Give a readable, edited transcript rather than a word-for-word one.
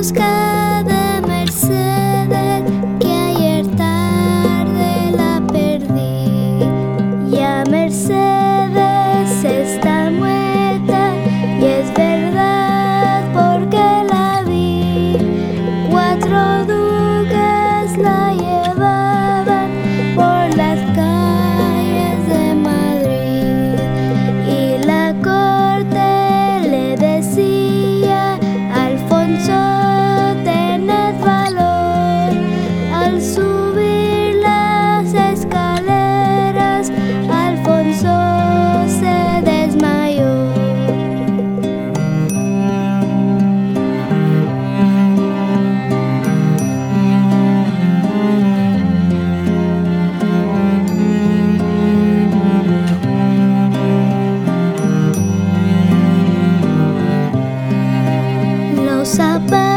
busca de Mercedes, que ayer tarde la perdí. Ya Mercedes está muerta y es verdad porque la vi. 4 duques la llevaban por las calles de Madrid y la corte le decía: Alfonso, tened valor. Al subir las escaleras, Alfonso se desmayó. Los zapatos